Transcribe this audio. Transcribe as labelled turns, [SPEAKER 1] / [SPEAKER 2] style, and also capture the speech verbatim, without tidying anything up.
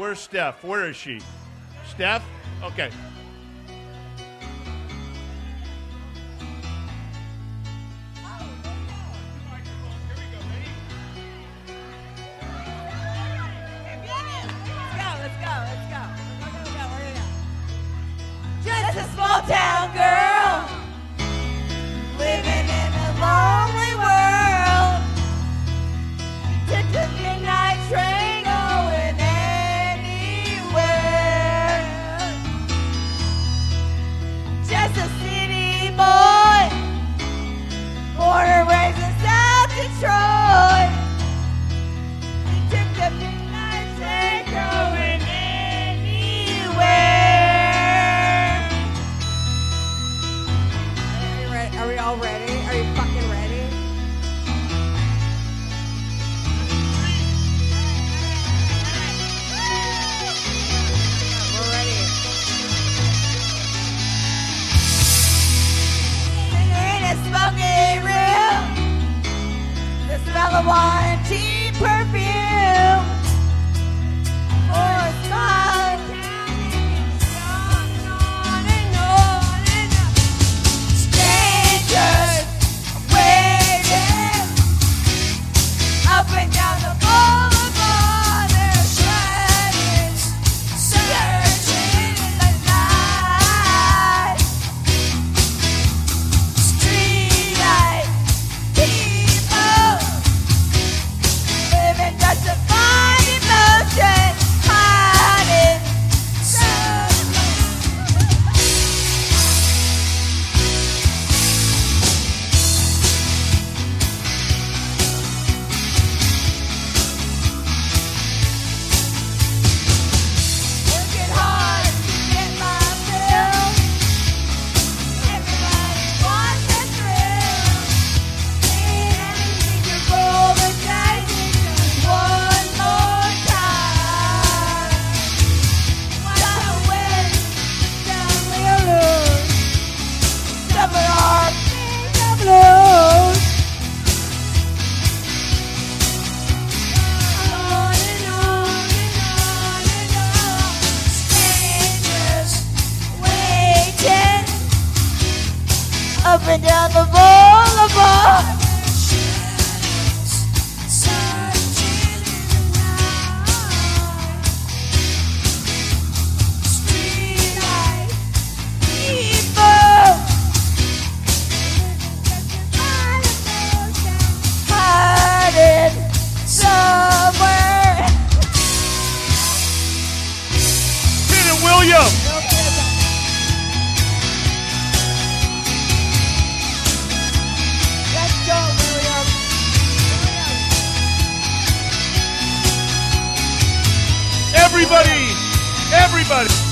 [SPEAKER 1] Where's Steph? Where is she? Steph? Okay.
[SPEAKER 2] Just a small town girl living in a lonely world. Took the midnight train going anywhere. Just a city boy, born and raised in South Detroit. He took the midnight train going anywhere. Are we all ready? Are you fucking ready? We're ready. In a smoky room, the smell of wine and tea perfume. For a smile, on and on and on. Strangers waiting up and down the boulevard. They're shredding, searching in the night. Street light people living just to find emotion, hiding working hard to get my fill. Everybody wants a thrill. Ain't anything to roll the dice one more time. Wanna win, family or lose. Suffer our pain of blues. On and on and on and on. Strangers waiting up and down the boulevard. Searching in the night. Street light people hiding somewhere.
[SPEAKER 1] Hit it, William!
[SPEAKER 2] Let's go, William.
[SPEAKER 1] Everybody! Everybody!